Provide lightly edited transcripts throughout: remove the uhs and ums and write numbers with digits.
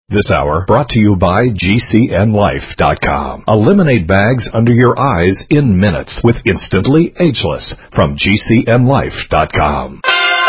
This hour brought to you by GCNLife.com. Eliminate bags under your eyes in minutes with Instantly Ageless from GCNLife.com.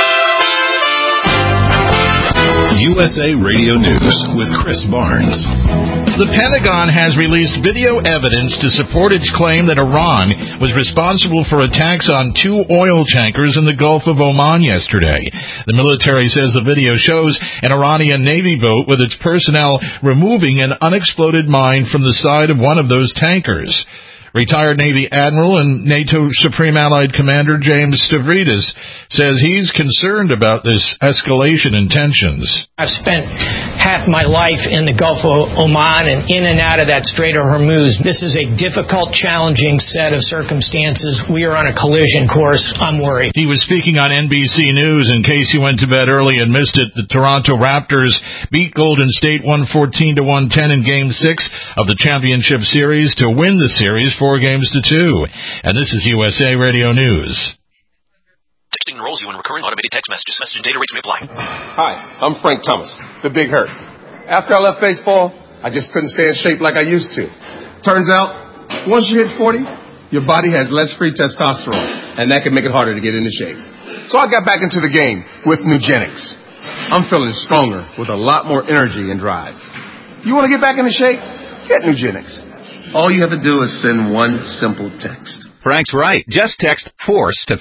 USA Radio News with Chris Barnes. The Pentagon has released video evidence to support its claim that Iran was responsible for attacks on 2 oil tankers in the Gulf of Oman yesterday. The military says the video shows an Iranian Navy boat with its personnel removing an unexploded mine from the side of one of those tankers. Retired Navy Admiral and NATO Supreme Allied Commander James Stavridis says he's concerned about this escalation in tensions. I've spent half my life in the Gulf of Oman and in and out of that Strait of Hormuz. This is a difficult, challenging set of circumstances. We are on a collision course. I'm worried. He was speaking on NBC News. In case you went to bed early and missed it, the Toronto Raptors beat Golden State 114-110 in Game 6 of the championship series to win the series 4-2. And this is USA Radio News. Texting enrolls you in recurring automated text messages. Message and data rates may apply. Hi, I'm Frank Thomas, the Big Hurt. After I left baseball, I just couldn't stay in shape like I used to. Turns out, once you hit 40, your body has less free testosterone, and that can make it harder to get into shape. So I got back into the game with Nugenics. I'm feeling stronger with a lot more energy and drive. You want to get back into shape? Get Nugenics. All you have to do is send one simple text. Frank's right. Just text FORCE to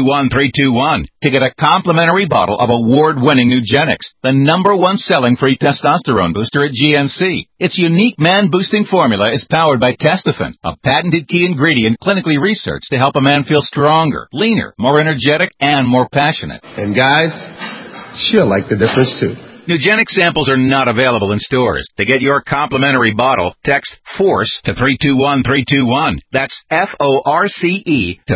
321321 to get a complimentary bottle of award-winning Nugenics, the #1 selling free testosterone booster at GNC. Its unique man-boosting formula is powered by Testofen, a patented key ingredient clinically researched to help a man feel stronger, leaner, more energetic, and more passionate. And guys, she'll like the difference too. Nugenic samples are not available in stores. To get your complimentary bottle, text FORCE to 321321. That's FORCE to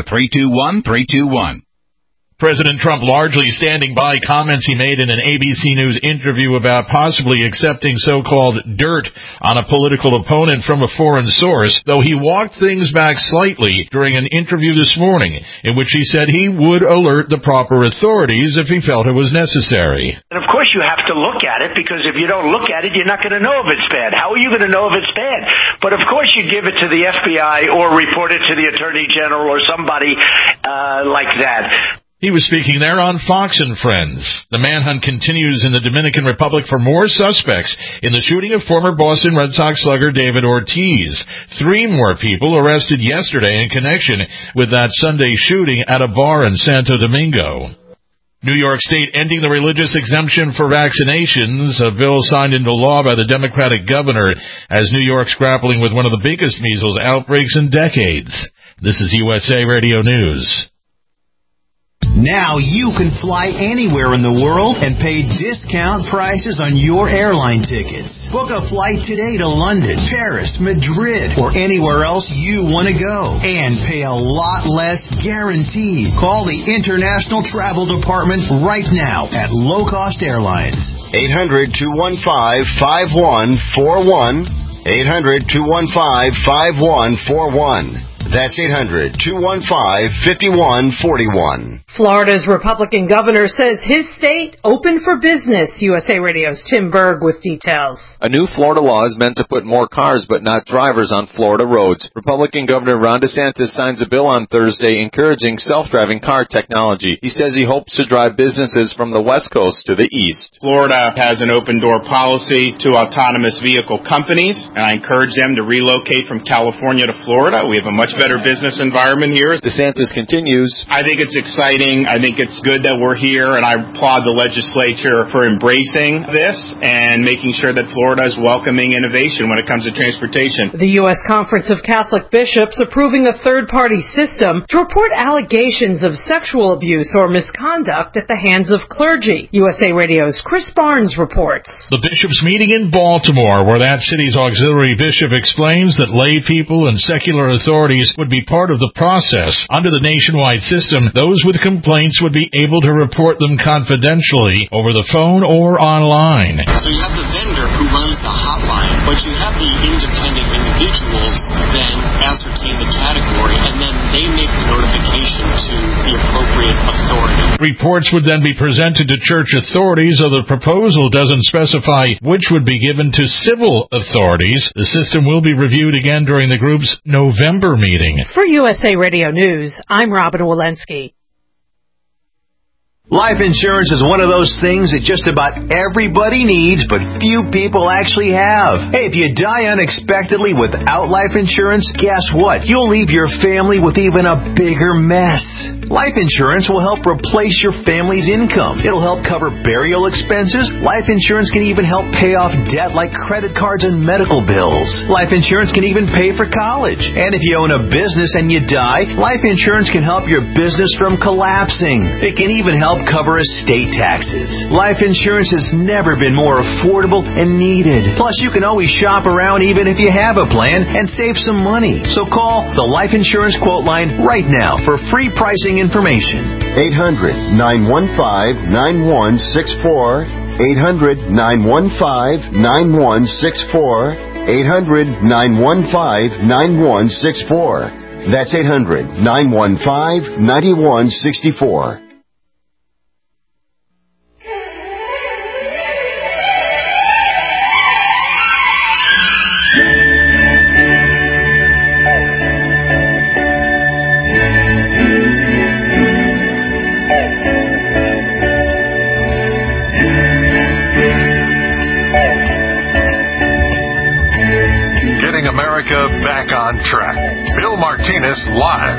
321321. President Trump largely standing by comments he made in an ABC News interview about possibly accepting so-called dirt on a political opponent from a foreign source, though he walked things back slightly during an interview this morning in which he said he would alert the proper authorities if he felt it was necessary. And of course you have to look at it, because if you don't look at it, you're not going to know if it's bad. How are you going to know if it's bad? But of course you give it to the FBI or report it to the Attorney General or somebody like that. He was speaking there on Fox and Friends. The manhunt continues in the Dominican Republic for more suspects in the shooting of former Boston Red Sox slugger David Ortiz. 3 more people arrested yesterday in connection with that Sunday shooting at a bar in Santo Domingo. New York State ending the religious exemption for vaccinations, a bill signed into law by the Democratic governor as New York's grappling with one of the biggest measles outbreaks in decades. This is USA Radio News. Now you can fly anywhere in the world and pay discount prices on your airline tickets. Book a flight today to London, Paris, Madrid, or anywhere else you want to go. And pay a lot less guaranteed. Call the International Travel Department right now at Low Cost Airlines. 800-215-5141. 800-215-5141. That's 800-215-5141. Florida's Republican governor says his state open for business. USA Radio's Tim Berg with details. A new Florida law is meant to put more cars but not drivers on Florida roads. Republican Governor Ron DeSantis signs a bill on Thursday encouraging self-driving car technology. He says he hopes to drive businesses from the West Coast to the East. Florida has an open door policy to autonomous vehicle companies, and I encourage them to relocate from California to Florida. We have a much better business environment here. DeSantis continues. I think it's exciting. I think it's good that we're here, and I applaud the legislature for embracing this and making sure that Florida is welcoming innovation when it comes to transportation. The U.S. Conference of Catholic Bishops approving a third-party system to report allegations of sexual abuse or misconduct at the hands of clergy. USA Radio's Chris Barnes reports. The bishops meeting in Baltimore, where that city's auxiliary bishop explains that lay people and secular authorities would be part of the process. Under the nationwide system, those with complaints would be able to report them confidentially over the phone or online. So you have the vendor who runs the hotline, but to have the independent individuals then ascertain the category, and then they make the notification to the appropriate authority. Reports would then be presented to church authorities, though the proposal doesn't specify which would be given to civil authorities. The system will be reviewed again during the group's November meeting. For USA Radio News, I'm Robin Walensky. Life insurance is one of those things that just about everybody needs, but few people actually have. Hey, if you die unexpectedly without life insurance, guess what? You'll leave your family with even a bigger mess. Life insurance will help replace your family's income. It'll help cover burial expenses. Life insurance can even help pay off debt like credit cards and medical bills. Life insurance can even pay for college. And if you own a business and you die, life insurance can help your business from collapsing. It can even help cover estate taxes. Life insurance has never been more affordable and needed. Plus, you can always shop around even if you have a plan and save some money. So call the Life Insurance Quote Line right now for free pricing information. 800-915-9164. 800-915-9164. 800-915-9164. That's 800-915-9164. America back on track. Bill Martinez live.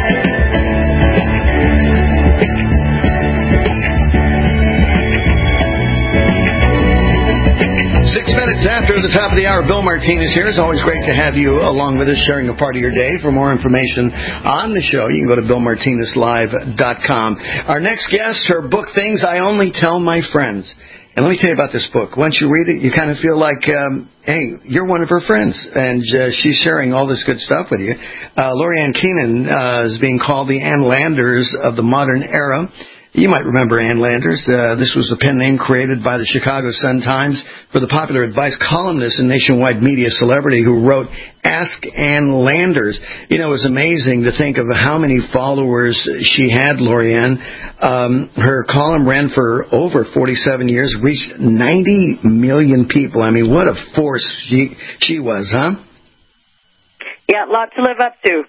6 minutes after the top of the hour, Bill Martinez here. It's always great to have you along with us, sharing a part of your day. For more information on the show, you can go to BillMartinezLive.com. Our next guest, her book, Things I Only Tell My Friends. And let me tell you about this book. Once you read it, you kind of feel like, hey, you're one of her friends. And she's sharing all this good stuff with you. Lori-Ann Keenan is being called the Ann Landers of the modern era. You might remember Ann Landers. This was a pen name created by the Chicago Sun-Times for the popular advice columnist and nationwide media celebrity who wrote Ask Ann Landers. You know, it was amazing to think of how many followers she had, Lori-Ann. Her column ran for over 47 years, reached 90 million people. I mean, what a force she was, huh? Yeah, a lot to live up to.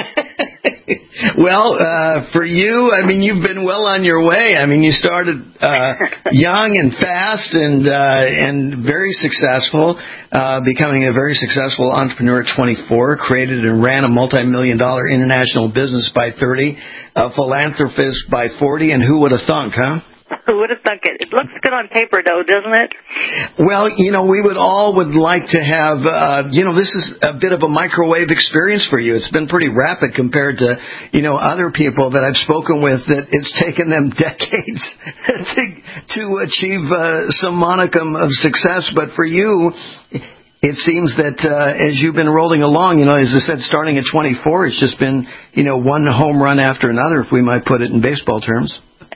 Well, for you, I mean, you've been well on your way. I mean, you started young and fast and very successful, becoming a very successful entrepreneur at 24, created and ran a multi-million-dollar international business by 30, a philanthropist by 40, and who would have thunk, huh? Who would have thunk it? It looks good on paper, though, doesn't it? Well, you know, we would like to have, this is a bit of a microwave experience for you. It's been pretty rapid compared to, other people that I've spoken with that it's taken them decades to achieve some monicum of success. But for you, it seems that as you've been rolling along, as I said, starting at 24, it's just been, one home run after another, if we might put it in baseball terms.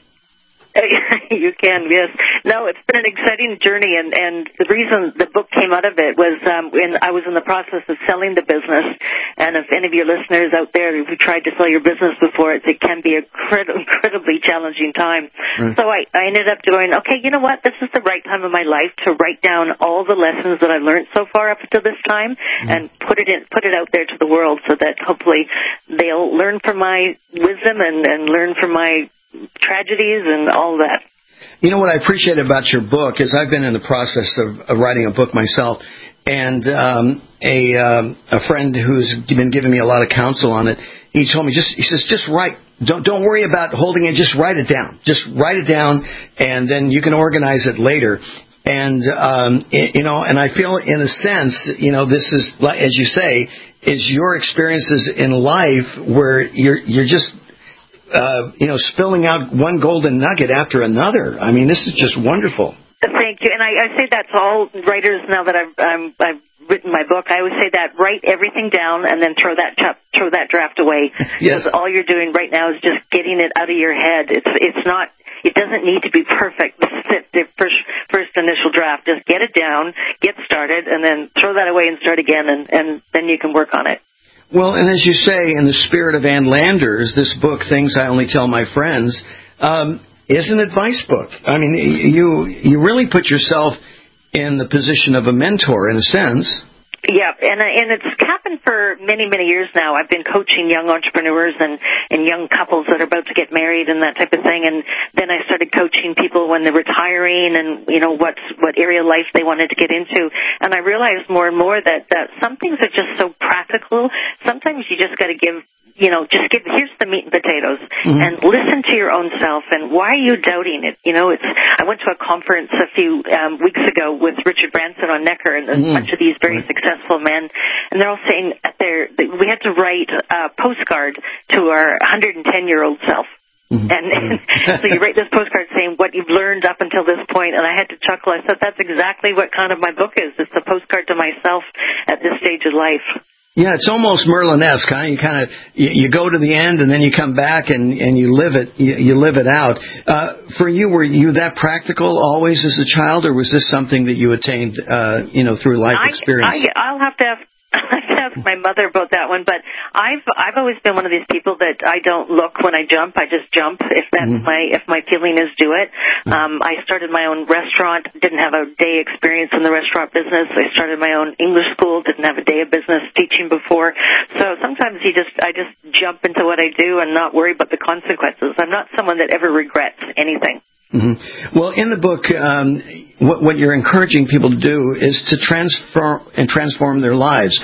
You can, yes. No, it's been an exciting journey, and the reason the book came out of it was when I was in the process of selling the business, and if any of your listeners out there who tried to sell your business before, it can be an incredibly challenging time. Right. So I ended up doing, okay, you know what, this is the right time of my life to write down all the lessons that I've learned so far up to this time and put it out there to the world so that hopefully they'll learn from my wisdom and learn from my tragedies and all that. You know what I appreciate about your book is I've been in the process of writing a book myself, and a friend who's been giving me a lot of counsel on it, he told me just write. Don't worry about holding it. Just write it down. Just write it down, and then you can organize it later. And and I feel in a sense, this is, as you say, is your experiences in life where you're just spilling out one golden nugget after another. I mean, this is just wonderful. Thank you. And I say that to all writers now that I've written my book, I always say that write everything down and then throw that draft away. Yes. Because all you're doing right now is just getting it out of your head. It's not. It doesn't need to be perfect. The first initial draft. Just get it down, get started, and then throw that away and start again, and then you can work on it. Well, and as you say, in the spirit of Ann Landers, this book, Things I Only Tell My Friends, is an advice book. I mean, you really put yourself in the position of a mentor, in a sense. Yeah, and it's happened for many, many years now. I've been coaching young entrepreneurs and young couples that are about to get married and that type of thing. And then I started coaching people when they're retiring and, what area of life they wanted to get into. And I realized more and more that some things are just so practical. Sometimes you just got to give, here's the meat and potatoes, and listen to your own self. And why are you doubting it? I went to a conference a few weeks ago with Richard Branson on Necker and a bunch of these very successful men, and they're all saying we had to write a postcard to our 110-year-old self. And so you write this postcard saying what you've learned up until this point, and I had to chuckle. I said, that's exactly what kind of my book is. It's a postcard to myself at this stage of life. Yeah, it's almost Merlin-esque, huh? You go to the end and then you come back and you live it. You live it out. For you, were you that practical always as a child, or was this something that you attained, through life experience? I'll have to ask my mother about that one, but I've always been one of these people that I don't look when I jump. I just jump if that's if my feeling is do it. I started my own restaurant, didn't have a day experience in the restaurant business. I started my own English school, didn't have a day of business teaching before. So sometimes I just jump into what I do and not worry about the consequences. I'm not someone that ever regrets anything. Well, in the book, what you're encouraging people to do is to transform their lives.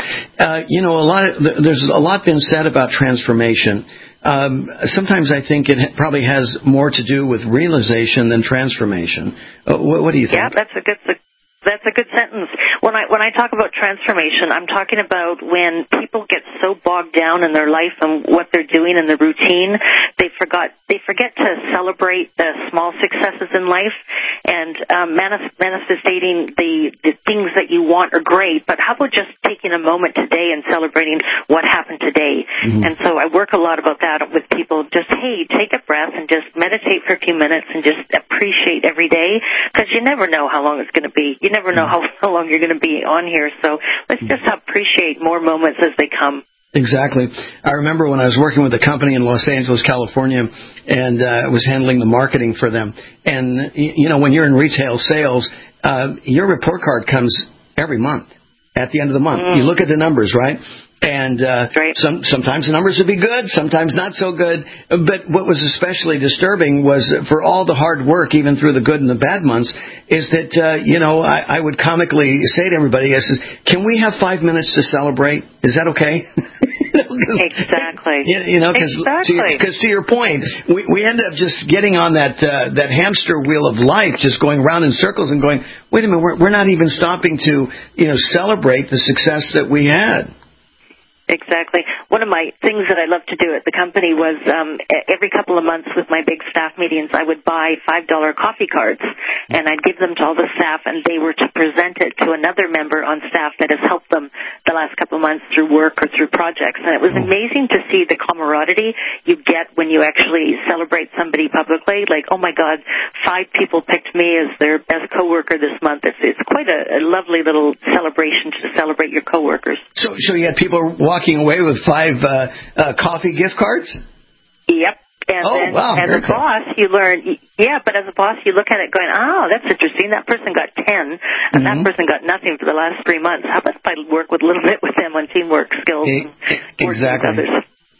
There's a lot been said about transformation. Sometimes I think it probably has more to do with realization than transformation. What do you think? Yeah, that's a good sentence. When I talk about transformation, I'm talking about when people get so bogged down in their life and what they're doing in the routine, they forget to celebrate the small successes in life and manifesting the things that you want are great, but how about just taking a moment today and celebrating what happened today? And so I work a lot about that with people. Just, hey, take a breath and just meditate for a few minutes and just appreciate every day, because you never know how long it's going to be. You never know how long you're going to be on here. So let's just appreciate more moments as they come. Exactly. I remember when I was working with a company in Los Angeles, California, and I was handling the marketing for them. And, when you're in retail sales, your report card comes every month at the end of the month. You look at the numbers, right? And sometimes the numbers would be good, sometimes not so good. But what was especially disturbing was for all the hard work, even through the good and the bad months, is that, I would comically say to everybody, I says, can we have 5 minutes to celebrate? Is that okay? Exactly. Because to your point, we end up just getting on that hamster wheel of life, just going round in circles and going, wait a minute, we're not even stopping to, celebrate the success that we had. Exactly. One of my things that I love to do at the company was every couple of months with my big staff meetings, I would buy $5 coffee cards, and I'd give them to all the staff, and they were to present it to another member on staff that has helped them the last couple of months through work or through projects. And it was amazing to see the camaraderie you get when you actually celebrate somebody publicly. Like, oh my God, 5 people picked me as their best coworker this month. It's quite a lovely little celebration to celebrate your coworkers. So you had people walking away with 5 coffee gift cards? Yep. And as a boss, you learn, but as a boss, you look at it going, that's interesting. That person got 10, and that person got nothing for the last 3 months. How about if I work with a little bit with them on teamwork skills and working with others?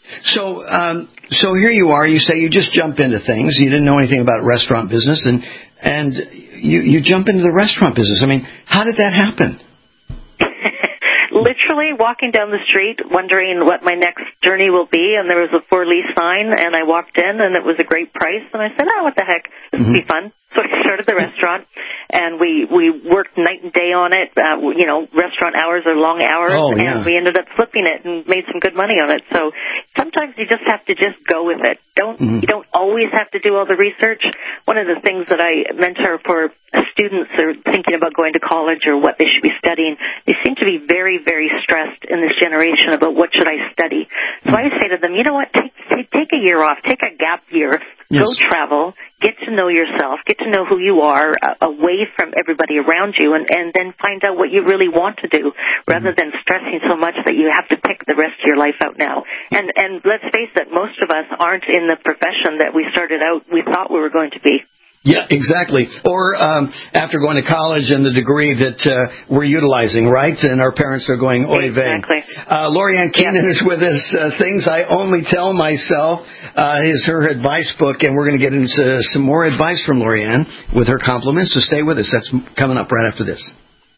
So here you are. You say you just jump into things. You didn't know anything about restaurant business, and you jump into the restaurant business. I mean, how did that happen? Literally walking down the street, wondering what my next journey will be, and there was a for lease sign, and I walked in, and it was a great price, and I said, what the heck, this will be fun. So I started the restaurant, and we worked night and day on it. Restaurant hours are long hours, and we ended up flipping it and made some good money on it. So sometimes you just have to just go with it. You don't always have to do all the research. One of the things that I mentor for students who are thinking about going to college or what they should be studying, they seem to be very, very stressed in this generation about what should I study. So I say to them, you know what, take a year off, take a gap year, go travel, get to know yourself, get to know who you are away from everybody around you, and then find out what you really want to do rather than stressing so much that you have to pick the rest of your life out now. And let's face it, most of us aren't in the profession that we started out, we thought we were going to be. Yeah, exactly. Or after going to college and the degree that we're utilizing, right? And our parents are going, oy vey. Exactly. Lori-Ann Keenan is with us. Things I Only Tell Myself is her advice book, and we're going to get into some more advice from Lori-Ann with her compliments, so stay with us. That's coming up right after this.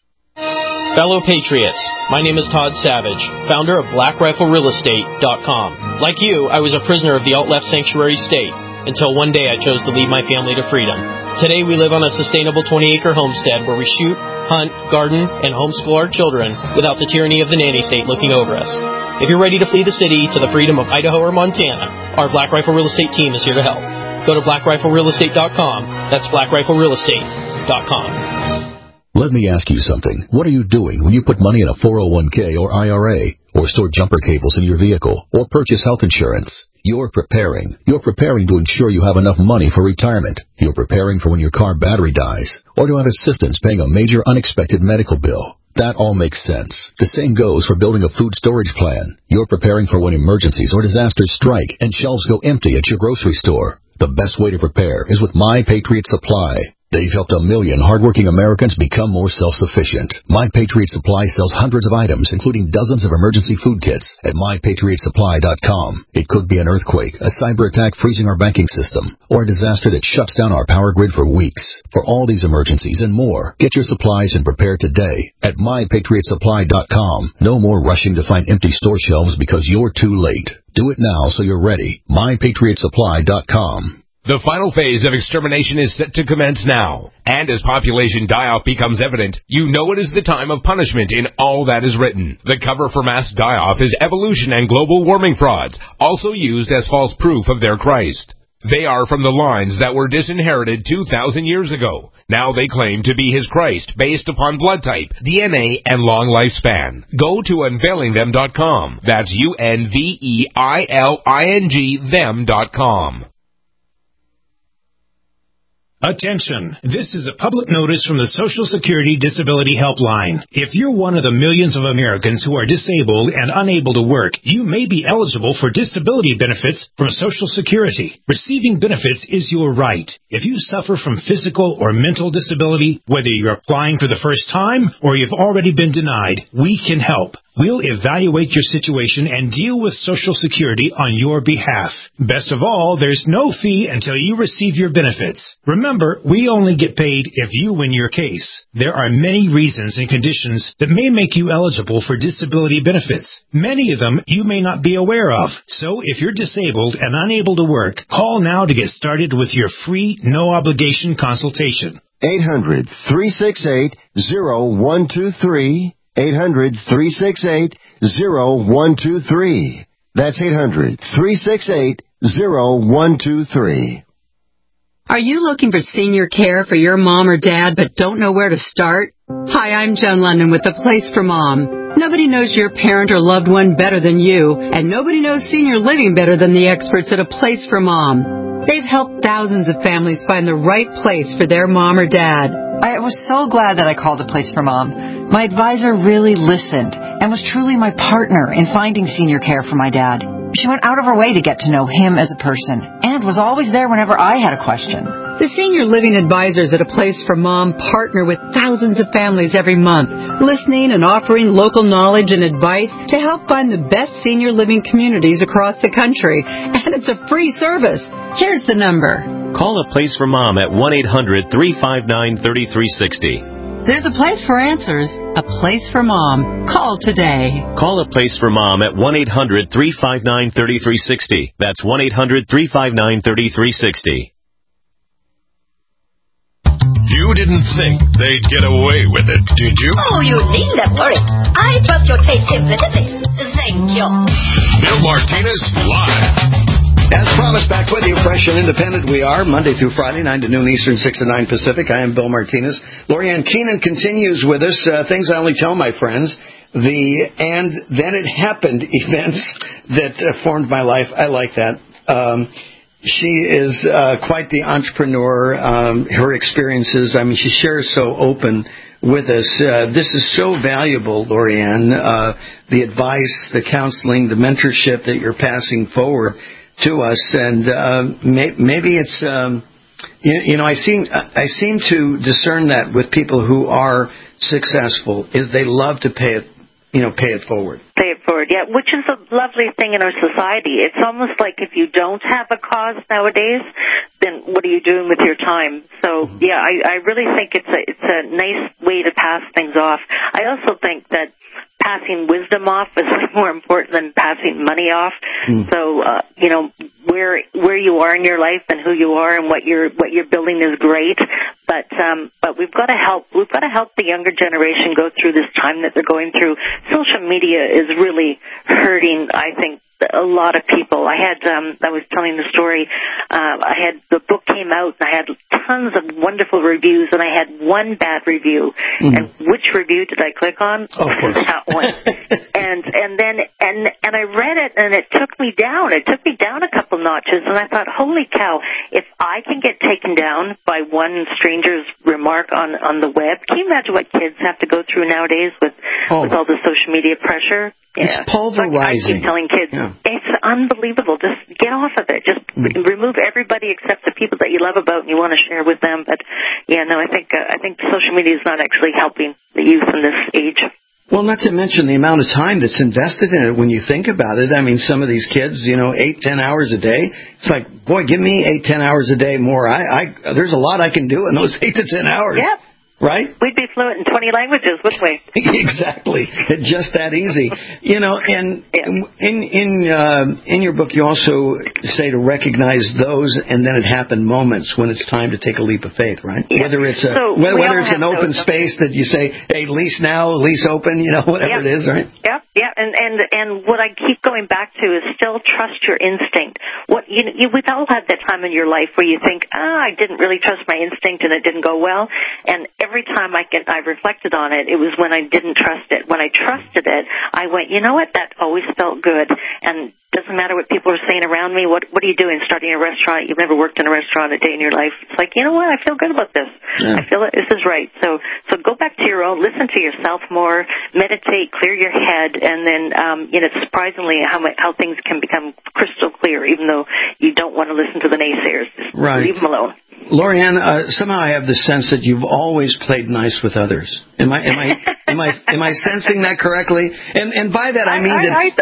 Fellow Patriots, my name is Todd Savage, founder of BlackRifleRealEstate.com. Like you, I was a prisoner of the alt-left sanctuary state, until one day I chose to lead my family to freedom. Today we live on a sustainable 20-acre homestead where we shoot, hunt, garden, and homeschool our children without the tyranny of the nanny state looking over us. If you're ready to flee the city to the freedom of Idaho or Montana, our Black Rifle Real Estate team is here to help. Go to BlackRifleRealEstate.com. That's BlackRifleRealEstate.com. Let me ask you something. What are you doing when you put money in a 401k or IRA, or store jumper cables in your vehicle, or purchase health insurance? You're preparing. You're preparing to ensure you have enough money for retirement. You're preparing for when your car battery dies, or to have assistance paying a major unexpected medical bill. That all makes sense. The same goes for building a food storage plan. You're preparing for when emergencies or disasters strike and shelves go empty at your grocery store. The best way to prepare is with My Patriot Supply. They've helped 1 million hardworking Americans become more self-sufficient. My Patriot Supply sells hundreds of items, including dozens of emergency food kits at MyPatriotSupply.com. It could be an earthquake, a cyber attack freezing our banking system, or a disaster that shuts down our power grid for weeks. For all these emergencies and more, get your supplies and prepare today at MyPatriotSupply.com. No more rushing to find empty store shelves because you're too late. Do it now so you're ready. MyPatriotSupply.com. The final phase of extermination is set to commence now. And as population die-off becomes evident, you know it is the time of punishment in all that is written. The cover for mass die-off is evolution and global warming frauds, also used as false proof of their Christ. They are from the lines that were disinherited 2,000 years ago. Now they claim to be his Christ based upon blood type, DNA, and long lifespan. Go to unveilingthem.com. That's UNVEILING them.com. Attention! This is a public notice from the Social Security Disability Helpline. If you're one of the millions of Americans who are disabled and unable to work, you may be eligible for disability benefits from Social Security. Receiving benefits is your right. If you suffer from physical or mental disability, whether you're applying for the first time or you've already been denied, we can help. We'll evaluate your situation and deal with Social Security on your behalf. Best of all, there's no fee until you receive your benefits. Remember, we only get paid if you win your case. There are many reasons and conditions that may make you eligible for disability benefits. Many of them you may not be aware of. So if you're disabled and unable to work, call now to get started with your free, no-obligation consultation. 800-368-0123. 800-368-0123. That's 800-368-0123. Are you looking for senior care for your mom or dad but don't know where to start? Hi, I'm Joan London with The Place for Mom. Nobody knows your parent or loved one better than you, and nobody knows senior living better than the experts at A Place for Mom. They've helped thousands of families find the right place for their mom or dad. I was so glad that I called A Place for Mom. My advisor really listened and was truly my partner in finding senior care for my dad. She went out of her way to get to know him as a person and was always there whenever I had a question. The senior living advisors at A Place for Mom partner with thousands of families every month, listening and offering local knowledge and advice to help find the best senior living communities across the country. And it's a free service. Here's the number. Call A Place for Mom at 1-800-359-3360. There's a place for answers. A Place for Mom. Call today. Call A Place for Mom at 1-800-359-3360. That's 1-800-359-3360. You didn't think they'd get away with it, did you? Oh, you needn't worry. I trust your taste implicitly. Thank you. Bill Martinez Live. As promised, back with you, fresh and independent we are, Monday through Friday, 9 to noon Eastern, 6 to 9 Pacific. I am Bill Martinez. Lorianne Keenan continues with us, things I only tell my friends, and then it happened events that formed my life. I like that. She is quite the entrepreneur. Her experiences, I mean, she shares so open with us. This is so valuable, Lorianne, the advice, the counseling, the mentorship that you're passing forward to us, and maybe it's I seem to discern that with people who are successful is they love to pay it forward. Pay it forward, yeah, which is a lovely thing in our society. It's almost like if you don't have a cause nowadays, then what are you doing with your time? So, yeah, I really think it's a nice way to pass things off. I also think that passing wisdom off is way more important than passing money off. So, where you are in your life and who you are and what you're building is great. But we've got to help the younger generation go through this time that they're going through. Social media is really hurting, I think, a lot of people. I was telling the story, the book came out and I had tons of wonderful reviews and I had one bad review. And which review did I click on? Oh, of course. That one. and I read it and it took me down. It took me down a couple notches and I thought, holy cow, if I can get taken down by one stranger's remark on the web, can you imagine what kids have to go through nowadays with all the social media pressure? It's pulverizing. I keep telling kids, It's unbelievable. Just get off of it. Just remove everybody except the people that you love about and you want to share with them. But I think social media is not actually helping the youth in this age. Well, not to mention the amount of time that's invested in it when you think about it. I mean, some of these kids, 8-10 hours a day. It's like, boy, give me 8-10 hours a day more. There's a lot I can do in those 8 to 10 hours. Yep. Right? We'd be fluent in 20 languages, wouldn't we? Exactly. It's just that easy. And in your book, you also say to recognize those and then it happened moments when it's time to take a leap of faith, right? Yeah. Whether it's an open space that you say, hey, lease now, lease open, whatever it is, right? Yep. Yeah, and what I keep going back to is still trust your instinct. We've all had that time in your life where you think, I didn't really trust my instinct and it didn't go well. And every time I reflected on it, it was when I didn't trust it. When I trusted it, I went, you know what, that always felt good. And doesn't matter what people are saying around me. What are you doing? Starting a restaurant? You've never worked in a restaurant a day in your life. It's like, you know what? I feel good about this. Yeah. I feel this is right. So go back to your own. Listen to yourself more. Meditate. Clear your head. And then, surprisingly how things can become crystal clear, even though you don't want to listen to the naysayers. Just leave them alone. Lorianne, somehow I have the sense that you've always played nice with others. Am I sensing that correctly? And by that I mean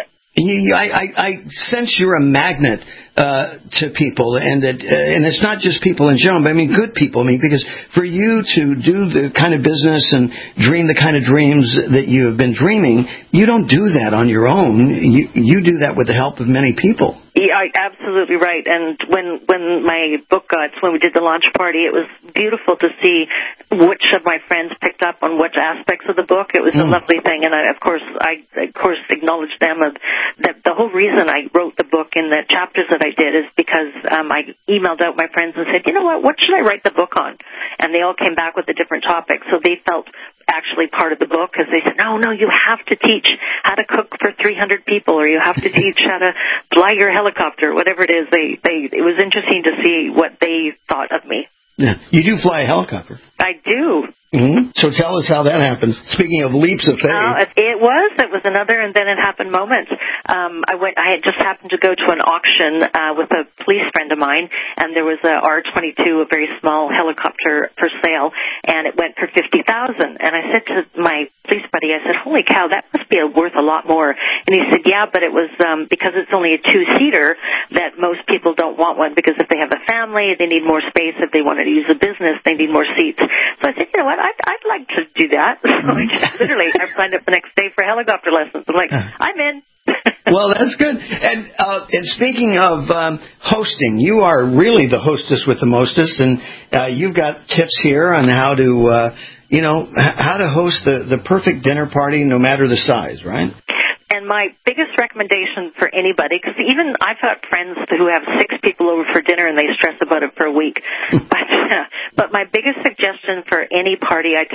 I sense you're a magnet to people, and it's not just people in general, but I mean good people. I mean, because for you to do the kind of business and dream the kind of dreams that you have been dreaming, you don't do that on your own. You do that with the help of many people. Yeah, absolutely right. And when my book when we did the launch party, it was beautiful to see which of my friends picked up on which aspects of the book. It was a lovely thing, and I of course acknowledged them. That the whole reason I wrote the book in the chapters that I did is because I emailed out my friends and said, you know what should I write the book on? And they all came back with a different topic, so they felt actually part of the book because they said, no, you have to teach how to cook for 300 people, or you have to teach how to fly your helicopter, whatever it is. It was interesting to see what they thought of me. Yeah. You do fly a helicopter. I do. Mm-hmm. So tell us how that happened. Speaking of leaps of faith. It was another and then it happened moment. I had just happened to go to an auction with a police friend of mine, and there was a R-22, a very small helicopter for sale, and it went for $50,000. And I said to my police buddy, I said, holy cow, that must be worth a lot more. And he said, yeah, but it was because it's only a two-seater that most people don't want one, because if they have a family, they need more space. If they wanted to use a business, they need more seats. So I said, you know what, I'd like to do that. So I signed up the next day for helicopter lessons. I'm like, I'm in. Well, that's good. And speaking of hosting, you are really the hostess with the mostest, and you've got tips here on how to, how to host the perfect dinner party, no matter the size, right? And my biggest recommendation for anybody, because even I've got friends who have 6 people over for dinner and they stress about it for a week. But my biggest suggestion for any party I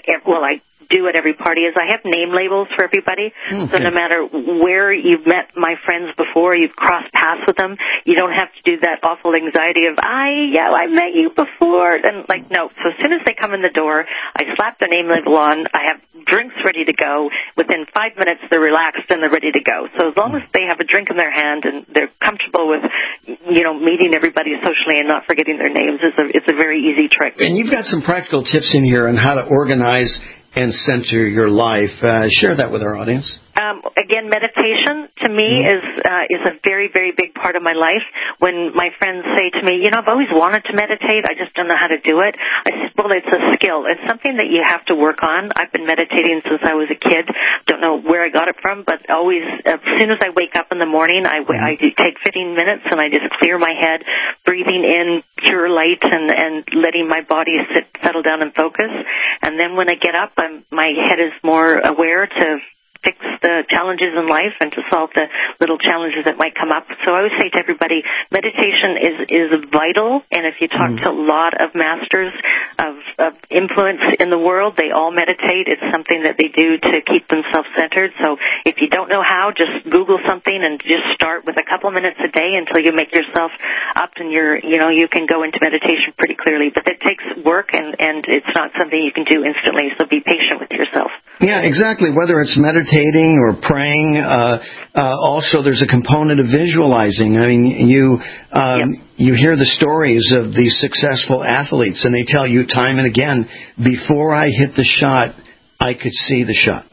do at every party is I have name labels for everybody. Okay. So no matter where you've met my friends before, you've crossed paths with them, you don't have to do that awful anxiety of, I met you before. And no. So as soon as they come in the door, I slap their name label on. I have drinks ready to go. Within 5 minutes, they're relaxed and they're ready to go. So as long as they have a drink in their hand and they're comfortable with, meeting everybody socially and not forgetting their names, it's a very easy trick. And you've got some practical tips in here on how to organize and center your life. Share that with our audience. Again, meditation to me is a very, very big part of my life. When my friends say to me, I've always wanted to meditate, I just don't know how to do it, I said, well, it's a skill. It's something that you have to work on. I've been meditating since I was a kid. Don't know where I got it from, but always, as soon as I wake up in the morning, I take 15 minutes and I just clear my head, breathing in pure light and letting my body settle down and focus. And then when I get up, my head is more aware to fix the challenges in life and to solve the little challenges that might come up. So I always say to everybody, meditation is vital, and if you talk to a lot of masters of influence in the world, they all meditate. It's something that they do to keep themselves centered. So if you don't know how, just Google something and just start with a couple minutes a day until you make yourself up and you can go into meditation pretty clearly. But it takes work, and it's not something you can do instantly, so be patient with yourself. Yeah, exactly. Whether it's meditating or praying, also there's a component of visualizing. I mean, you hear the stories of these successful athletes, and they tell you time and again, before I hit the shot, I could see the shot,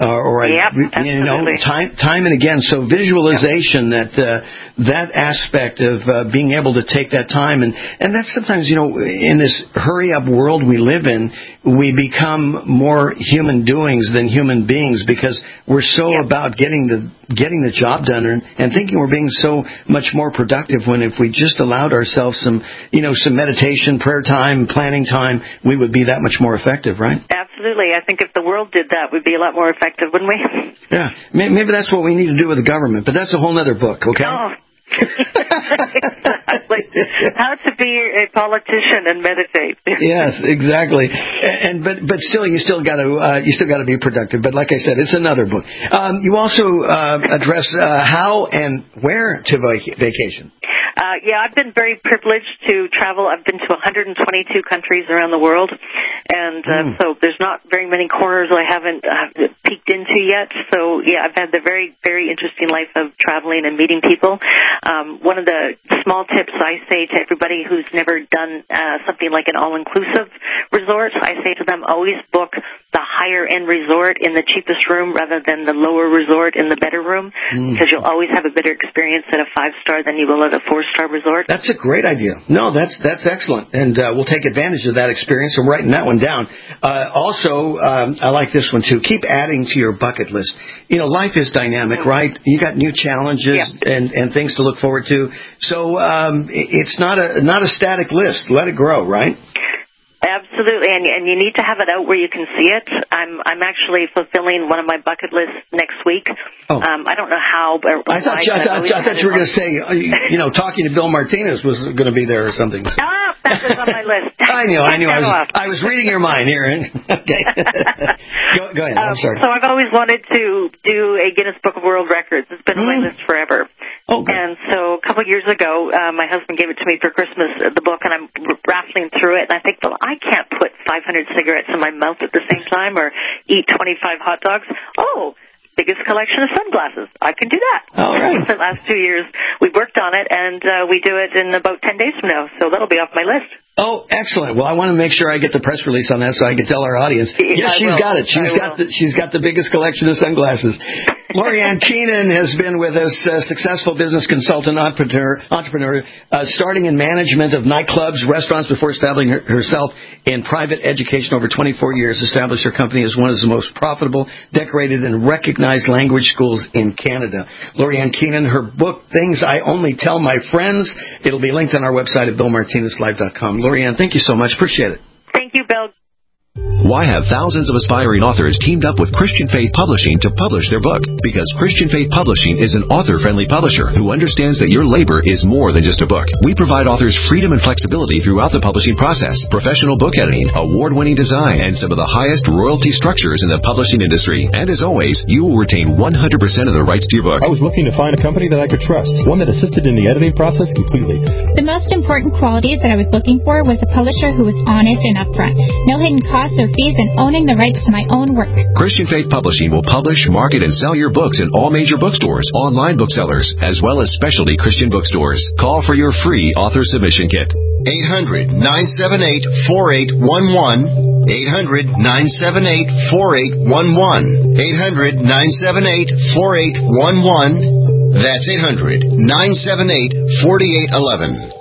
time and again. So visualization, that aspect of being able to take that time, and that's sometimes, in this hurry up world we live in, we become more human doings than human beings because we're so about getting the job done and thinking we're being so much more productive, when if we just allowed ourselves some meditation, prayer time, planning time, we would be that much more effective, right? Absolutely. I think if the world did that, we'd be a lot more effective, wouldn't we? Yeah. Maybe that's what we need to do with the government, but that's a whole other book, okay? Oh. Exactly. How to be a politician and meditate. Yes, exactly. But still, you still got to be productive. But like I said, it's another book. You also address how and where to vacation. I've been very privileged to travel. I've been to 122 countries around the world, and so there's not very many corners I haven't peeked into yet. So, I've had the very, very interesting life of traveling and meeting people. One of the small tips I say to everybody who's never done something like an all-inclusive resort, I say to them, always book the higher-end resort in the cheapest room rather than the lower resort in the better room, because you'll always have a better experience at a 5-star than you will at a 4-star resort. That's a great idea. No, that's excellent, and we'll take advantage of that experience. I'm writing that one down. Also, I like this one too. Keep adding to your bucket list. Life is dynamic, right? You got new challenges and things to look forward to. So it's not a static list. Let it grow, right? Absolutely, and you need to have it out where you can see it. I'm actually fulfilling one of my bucket lists next week. I don't know how, but I thought you were going to say, talking to Bill Martinez was going to be there or something. That was on my list. I knew. I was reading your mind here. Okay. Go ahead. I'm sorry. So I've always wanted to do a Guinness Book of World Records. It's been on my list forever. Oh, good. And so a couple of years ago, my husband gave it to me for Christmas, the book, and I'm raffling through it. And I think, well, I can't put 500 cigarettes in my mouth at the same time or eat 25 hot dogs. Oh, biggest collection of sunglasses. I can do that. All right. For the last 2 years, we worked on it, and we do it in about 10 days from now. So that'll be off my list. Oh, excellent. Well, I want to make sure I get the press release on that so I can tell our audience. Yes, she's got it. She's got the biggest collection of sunglasses. Lorianne Keenan has been with us, successful business consultant, entrepreneur, starting in management of nightclubs, restaurants before establishing herself in private education over 24 years, established her company as one of the most profitable, decorated, and recognized language schools in Canada. Lorianne Keenan, her book, Things I Only Tell My Friends, it'll be linked on our website at BillMartinezLive.com. Lorianne, thank you so much. Appreciate it. Thank you, Bill. Why have thousands of aspiring authors teamed up with Christian Faith Publishing to publish their book? Because Christian Faith Publishing is an author-friendly publisher who understands that your labor is more than just a book. We provide authors freedom and flexibility throughout the publishing process, professional book editing, award-winning design, and some of the highest royalty structures in the publishing industry. And as always, you will retain 100% of the rights to your book. I was looking to find a company that I could trust, one that assisted in the editing process completely. The most important qualities that I was looking for was a publisher who was honest and upfront. No hidden costs or fees, and owning the rights to my own work. Christian Faith Publishing will publish, market, and sell your books in all major bookstores, online booksellers, as well as specialty Christian bookstores. Call for your free author submission kit. 800-978-4811. 800-978-4811. 800-978-4811. That's 800-978-4811.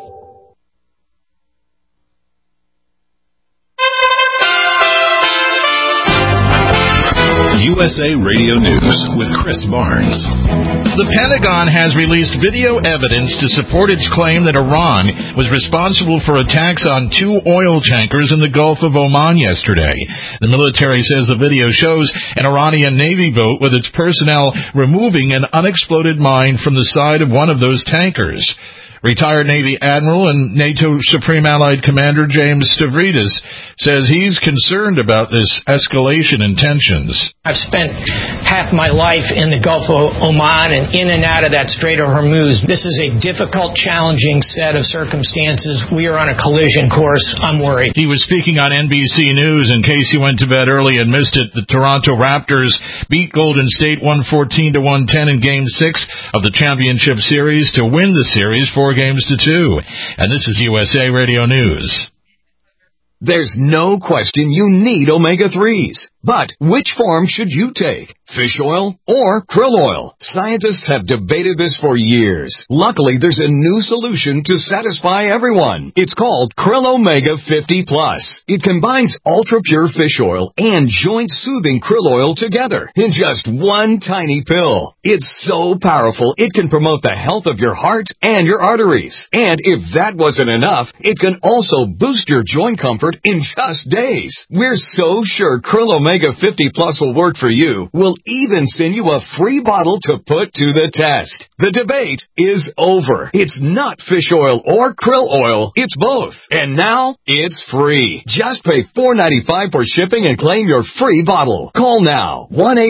USA Radio News with Chris Barnes. The Pentagon has released video evidence to support its claim that Iran was responsible for attacks on 2 oil tankers in the Gulf of Oman yesterday. The military says the video shows an Iranian Navy boat with its personnel removing an unexploded mine from the side of one of those tankers. Retired Navy Admiral and NATO Supreme Allied Commander James Stavridis says he's concerned about this escalation in tensions. I've spent half my life in the Gulf of Oman and in and out of that Strait of Hormuz. This is a difficult, challenging set of circumstances. We are on a collision course. I'm worried. He was speaking on NBC News. In case you went to bed early and missed it, the Toronto Raptors beat Golden State 114-110 in Game 6 of the championship series to win the series 4-2. And this is USA Radio News. There's no question you need omega-3s. But which form should you take? Fish oil or krill oil? Scientists have debated this for years. Luckily, there's a new solution to satisfy everyone. It's called Krill Omega 50 Plus. It combines ultra-pure fish oil and joint-soothing krill oil together in just one tiny pill. It's so powerful, it can promote the health of your heart and your arteries. And if that wasn't enough, it can also boost your joint comfort in just days. We're so sure Krill Omega 50 Plus will work for you. We'll even send you a free bottle to put to the test. The debate is over. It's not fish oil or krill oil. It's both. And now, it's free. Just pay $4.95 for shipping and claim your free bottle. Call now.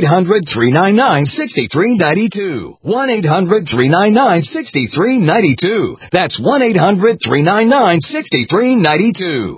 1-800-399-6392. 1-800-399-6392. That's 1-800-399-6392.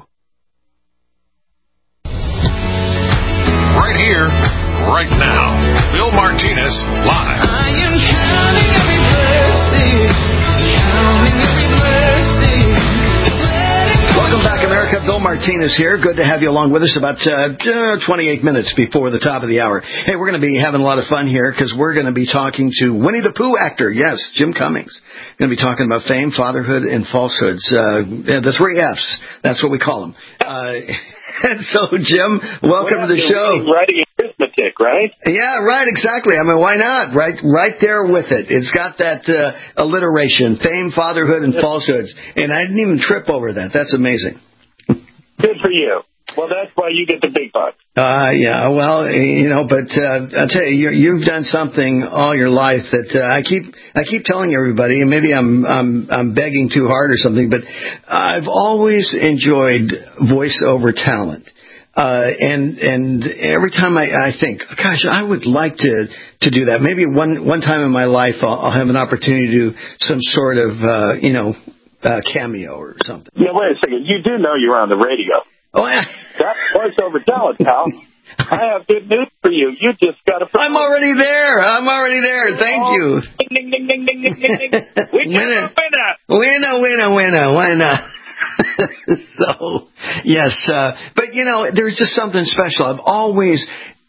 Right here, right now. Bill Martinez, live. I am counting every blessing, counting every blessing. Welcome back, America. Bill Martinez here. Good to have you along with us about 28 minutes before the top of the hour. Hey, we're going to be having a lot of fun here because we're going to be talking to Winnie the Pooh actor. Yes, Jim Cummings. We're going to be talking about fame, fatherhood, and falsehoods. The 3 Fs. That's what we call them. And so, Jim, welcome to the show. Writing arithmetic, right? Yeah, right, exactly. I mean, why not? Right there with it. It's got that alliteration, fame, fatherhood, and falsehoods. And I didn't even trip over that. That's amazing. Good for you. Well, that's why you get the big bucks. Yeah, well, but I'll tell you, you've done something all your life that I keep telling everybody, and maybe I'm begging too hard or something, but I've always enjoyed voiceover talent. And every time I think, gosh, I would like to do that. Maybe one time in my life I'll have an opportunity to do some sort of, cameo or something. Yeah, wait a second. You do know you're on the radio. Oh, yeah. That's voiceover talent, pal. I have good news for you. You just got to... I'm already there. Thank you. Ding, ding, ding, ding, ding, ding, ding, ding. Winner. Winner. So, yes. But, there's just something special. I've always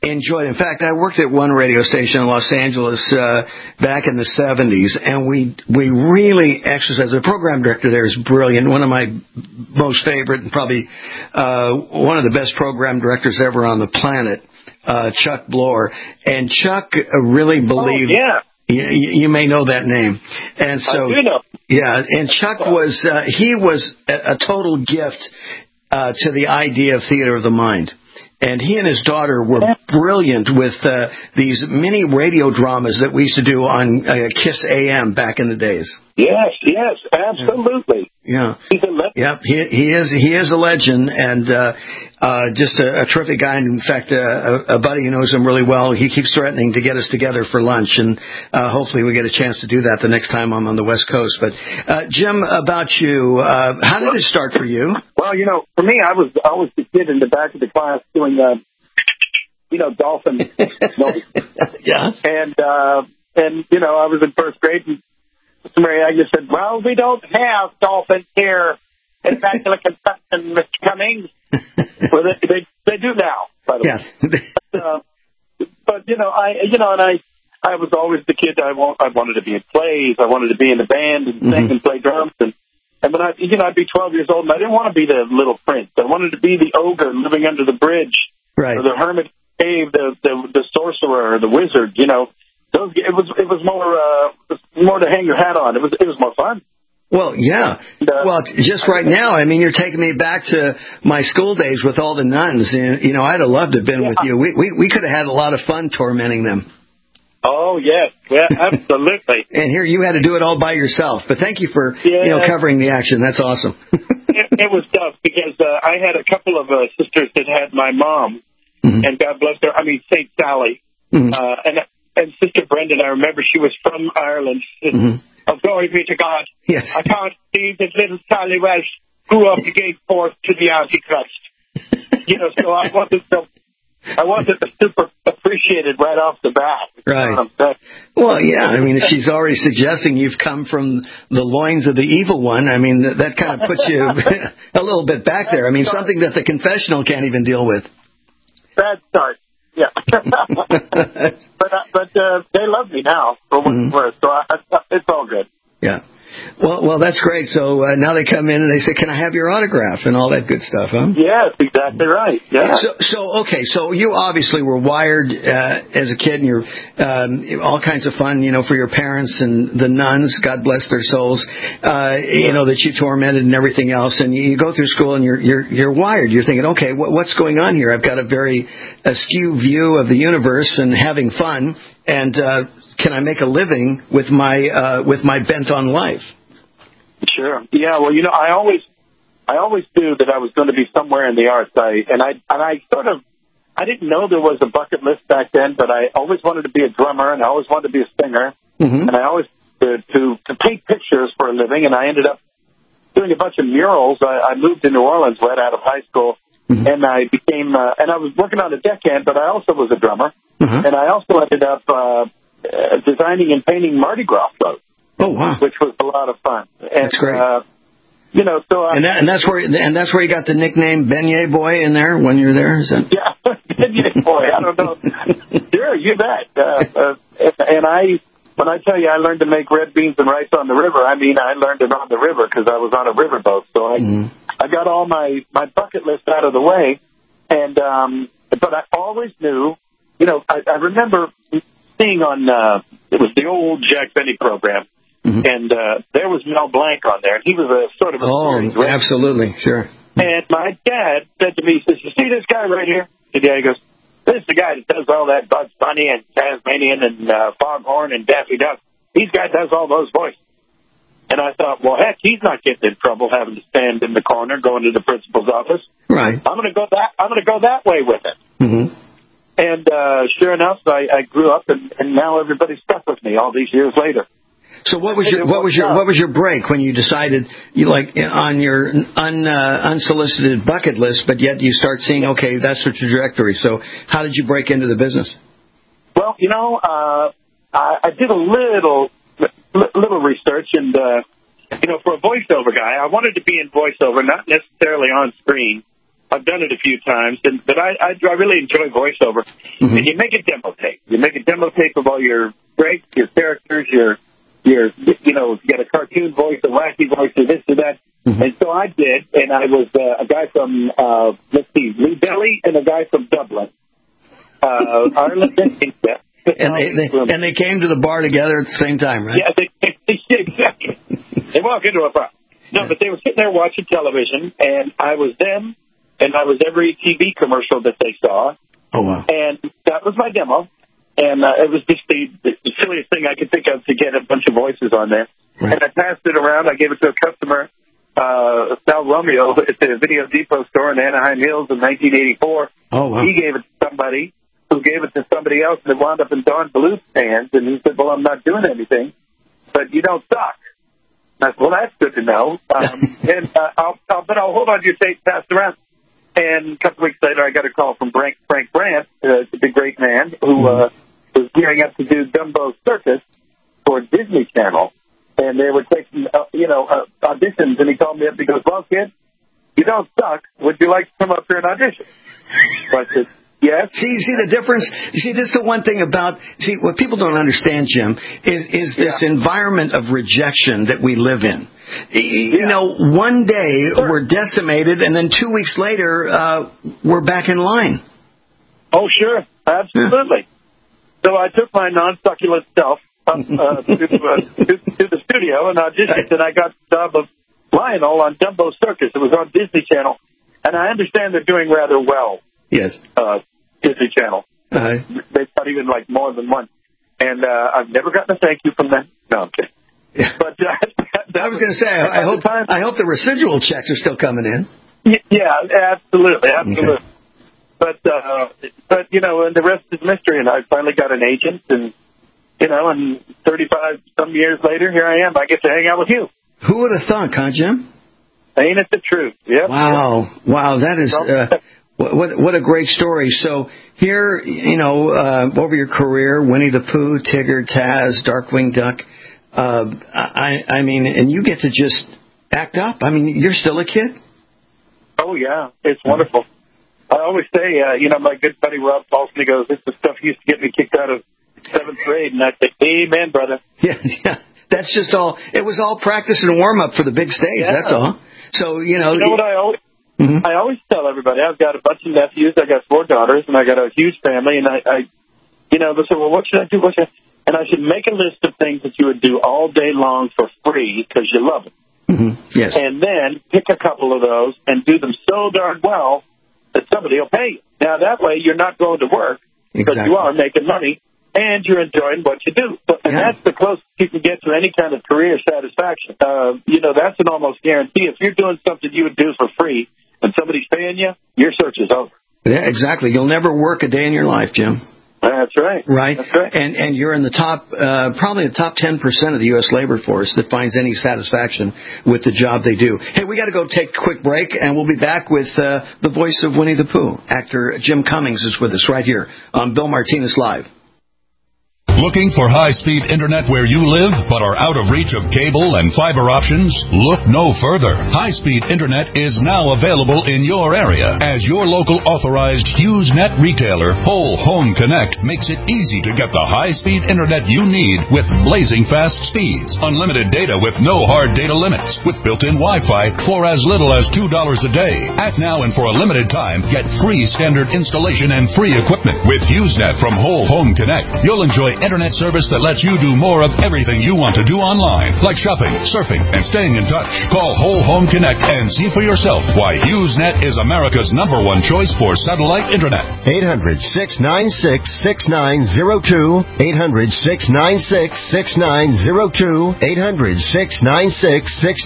enjoyed it. In fact, I worked at one radio station in Los Angeles back in the 70s, and we really exercised. The program director there is brilliant, one of my most favorite and probably one of the best program directors ever on the planet, Chuck Bloor. And Chuck really believed... Oh, yeah. You may know that name. And so, I do know. Yeah, and Chuck was he was a total gift to the idea of theater of the mind. And he and his daughter were brilliant with these mini radio dramas that we used to do on KISS AM back in the days. Yes, absolutely. Yeah. He's a legend. Yep, he is a legend, and just a terrific guy. And in fact, a buddy who knows him really well, he keeps threatening to get us together for lunch, and hopefully we get a chance to do that the next time I'm on the West Coast. But Jim, about you, how did it start for you? Well, for me, I was always the kid in the back of the class doing dolphin noise. Yeah. And I was in first grade, and Mr. Mary Agnes said, "Well, we don't have dolphins here in Immaculate Conception, Mr. Cummings." Well, they do now, by the way. But I was always the kid. I wanted to be in plays. I wanted to be in the band and sing and play drums. And when I'd be 12 years old, and I didn't want to be the little prince. I wanted to be the ogre living under the bridge, right? Or the hermit cave, the sorcerer, or the wizard. It was more to hang your hat on. It was more fun. Well, yeah. Well, just right now, I mean, you're taking me back to my school days with all the nuns. And, I'd have loved to have been with you. We could have had a lot of fun tormenting them. Oh, yes. Yeah, absolutely. And here you had to do it all by yourself. But thank you for, covering the action. That's awesome. It was tough because I had a couple of sisters that had my mom, and God bless her, St. Sally. And Sister Brendan, I remember she was from Ireland. Oh, glory be to God. Yes. I can't believe that little Sally Welsh grew up and gave forth to the Antichrist. So I wasn't super appreciated right off the bat. Right. Well, yeah, if she's already suggesting you've come from the loins of the evil one, that kind of puts you a little bit back there. Something that the confessional can't even deal with. Bad start. Yeah. but they love me now for what it's worth, so it's all good. Yeah. Well, that's great. So now they come in and they say, "Can I have your autograph?" and all that good stuff, huh? Yes, exactly right. Yeah. So you obviously were wired as a kid, and you're all kinds of fun, for your parents and the nuns, God bless their souls, that you tormented and everything else. And you go through school and you're wired. You're thinking, okay, what's going on here? I've got a very askew view of the universe and having fun, and can I make a living with my bent on life? Sure. Yeah. Well, I always knew that I was going to be somewhere in the arts. I didn't know there was a bucket list back then, but I always wanted to be a drummer and I always wanted to be a singer, and I always to paint pictures for a living. And I ended up doing a bunch of murals. I moved to New Orleans right out of high school, and I became and I was working on a deckhand, but I also was a drummer, and I also ended up designing and painting Mardi Gras floats. Oh wow! Which was a lot of fun. And, that's great. And that's where you got the nickname Beignet Boy in there when you're there. Is that? Yeah, Beignet Boy. I don't know. Sure, you bet. When I tell you I learned to make red beans and rice on the river, I learned it on the river because I was on a riverboat. So I got all my bucket list out of the way, and but I always knew. I remember seeing on it was the old Jack Benny program. And there was Mel Blanc on there, and he was a sort of a series, right? Absolutely, sure. And my dad said to me, he says, "You see this guy right here?" And he goes, "This is the guy that does all that Bugs Bunny and Tasmanian and Foghorn and Daffy Duck. He's the guy that does all those voices." And I thought, well, heck, he's not getting in trouble having to stand in the corner going to the principal's office. Right. I'm going to go that way with it. And sure enough, I grew up, and now everybody's stuck with me all these years later. So what was your break when you decided on your unsolicited bucket list, but yet you start seeing, okay, that's the trajectory. So how did you break into the business? Well, I did a little research, and for a voiceover guy, I wanted to be in voiceover, not necessarily on screen. I've done it a few times, but I really enjoy voiceover. Mm-hmm. And you make a demo tape. You make a demo tape of all your breaks, your characters, your you get a cartoon voice, a wacky voice, or this or that. Mm-hmm. And so I did, and I was a guy from, New Delhi and a guy from Dublin. Ireland and India. And they came to the bar together at the same time, right? Yeah, exactly. They walk into a bar. No, but they were sitting there watching television, and I was them, and I was every TV commercial that they saw. Oh, wow. And that was my demo. And it was just the silliest thing I could think of to get a bunch of voices on there. Right. And I passed it around. I gave it to a customer, Sal Romeo, at the Video Depot store in Anaheim Hills in 1984. Oh, wow. He gave it to somebody who gave it to somebody else, and it wound up in Don Bluth's hands. And he said, well, I'm not doing anything, but you don't suck. I said, well, that's good to know. But I'll hold on to your tape, pass it around. And a couple weeks later, I got a call from Frank Brandt, the great man, who was gearing up to do Dumbo Circus for Disney Channel. And they were taking, auditions. And he called me up. He goes, well, kid, you don't suck. Would you like to come up here and audition? So I said, yes. See the difference? See, this is the one thing about, what people don't understand, Jim, is this environment of rejection that we live in. You know, one day we're decimated, and then 2 weeks later, we're back in line. Oh, sure. Absolutely. Yeah. So I took my non-succulent self up to the studio and auditioned, and I got the job of Lionel on Dumbo Circus. It was on Disney Channel. And I understand they're doing rather well. Yes. Disney Channel. They've got even more than one. And I've never gotten a thank you from them. No, I'm kidding. Yeah. But I was going to say, I hope the residual checks are still coming in. Yeah, absolutely. Okay. But and the rest is mystery. And I finally got an agent, and and 35 some years later, here I am. I get to hang out with you. Who would have thought, huh, Jim? Ain't it the truth? Yep. Wow, that is what a great story. So here, over your career, Winnie the Pooh, Tigger, Taz, Darkwing Duck. I mean, and you get to just act up. I mean, you're still a kid. Oh yeah, it's wonderful. I always say, my good buddy Rob Paulson, he goes, "This is the stuff used to get me kicked out of 7th grade," and I say, "Amen, brother." Yeah. That's just all. It was all practice and warm up for the big stage. Yeah. That's all. So you know what I always. Mm-hmm. I always tell everybody, I've got a bunch of nephews, I got 4 daughters, and I got a huge family, and I they say, well, what should I do? And I should make a list of things that you would do all day long for free because you love them. Mm-hmm. Yes. And then pick a couple of those and do them so darn well that somebody will pay you. Now, that way, you're not going to work because you are making money and you're enjoying what you do. And that's the closest you can get to any kind of career satisfaction. That's an almost guarantee. If you're doing something you would do for free and somebody's paying you, your search is over. Yeah, exactly. You'll never work a day in your life, Jim. That's right. Right. That's right. And you're in the top, probably the top 10% of the U.S. labor force that finds any satisfaction with the job they do. Hey, we got to go take a quick break, and we'll be back with the voice of Winnie the Pooh. Actor Jim Cummings is with us right here on Bill Martinez Live. Looking for high-speed internet where you live but are out of reach of cable and fiber options? Look no further. High-speed internet is now available in your area as your local authorized HughesNet retailer, Whole Home Connect, makes it easy to get the high-speed internet you need with blazing fast speeds, unlimited data with no hard data limits, with built-in Wi-Fi for as little as $2 a day. Act now and for a limited time, get free standard installation and free equipment with HughesNet from Whole Home Connect. You'll enjoy internet service that lets you do more of everything you want to do online, like shopping, surfing, and staying in touch. Call Whole Home Connect and see for yourself why HughesNet is America's #1 choice for satellite internet. 800-696-6902. 800-696-6902.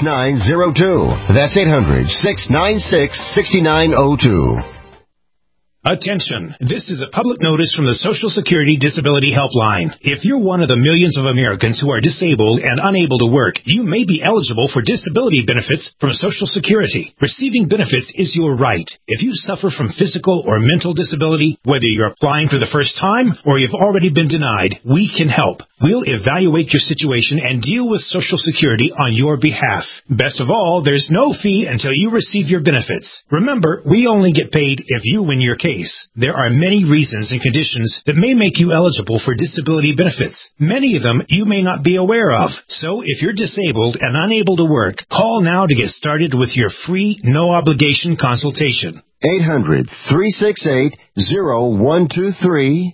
800-696-6902. That's 800-696-6902. Attention! This is a public notice from the Social Security Disability Helpline. If you're one of the millions of Americans who are disabled and unable to work, you may be eligible for disability benefits from Social Security. Receiving benefits is your right. If you suffer from physical or mental disability, whether you're applying for the first time or you've already been denied, we can help. We'll evaluate your situation and deal with Social Security on your behalf. Best of all, there's no fee until you receive your benefits. Remember, we only get paid if you win your case. There are many reasons and conditions that may make you eligible for disability benefits. Many of them you may not be aware of. So if you're disabled and unable to work, call now to get started with your free, no-obligation consultation. 800-368-0123.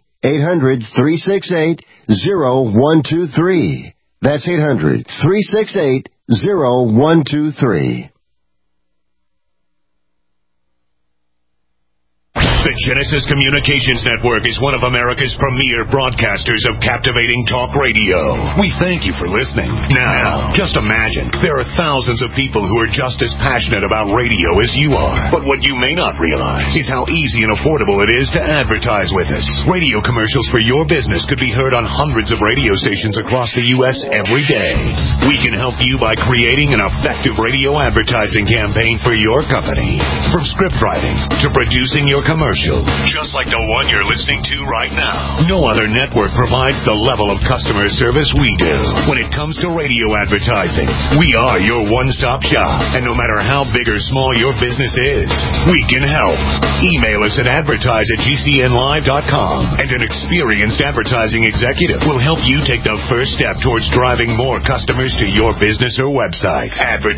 800-368-0123. That's 800-368-0123. The Genesis Communications Network is one of America's premier broadcasters of captivating talk radio. We thank you for listening. Now, just imagine, there are thousands of people who are just as passionate about radio as you are. But what you may not realize is how easy and affordable it is to advertise with us. Radio commercials for your business could be heard on hundreds of radio stations across the U.S. every day. We can help you by creating an effective radio advertising campaign for your company. From script writing to producing your commercial, just like the one you're listening to right now. No other network provides the level of customer service we do. When it comes to radio advertising, we are your one-stop shop. And no matter how big or small your business is, we can help. Email us at advertise@gcnlive.com, and an experienced advertising executive will help you take the first step towards driving more customers to your business or website.